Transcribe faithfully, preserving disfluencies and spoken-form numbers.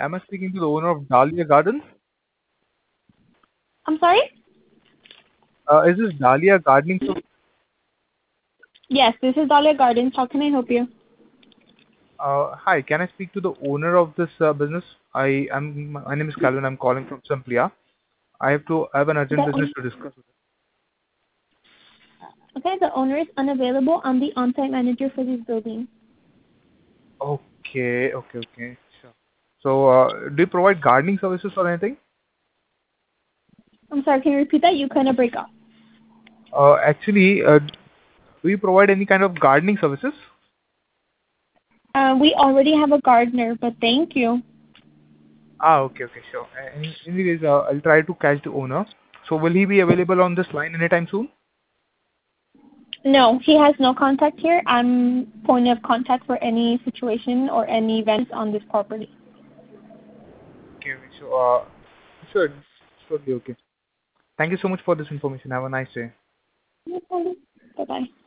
am I speaking to the owner of Dahlia Gardens? I'm sorry? Uh, is this Dahlia Gardening? So, Yes, this is Dahlia Gardens. How can I help you? uh, hi, can I speak to the owner of this uh, business? I am. My name is Calvin. I'm calling from Simplia. I have to. I have an urgent The, business own- to discuss with okay, the owner is unavailable. I'm the on-site manager for this building. you. Okay, okay, okay. Sure. So, uh, do you provide gardening services or anything? I'm sorry, can you repeat that? You kind of break up. Uh, actually, uh, do you provide any kind of gardening services? Uh, we already have a gardener, but thank you. Ah, okay, okay, sure. Uh, Any, anyways, uh, I'll try to catch the owner. So, will he be available on this line anytime soon? No, he has no contact here. I'm point of contact for any situation or any events on this property. Okay, okay, so, uh, sure, surely, okay. Thank you so much for this information. Have a nice day. No problem. Bye-bye.